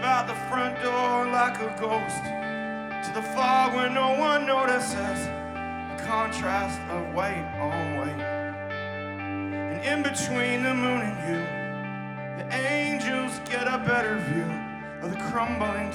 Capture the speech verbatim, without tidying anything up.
out the front door like a ghost, to the fog where no one notices, the contrast of white on white. And in between the moon and you, the angels get a better view of the crumbling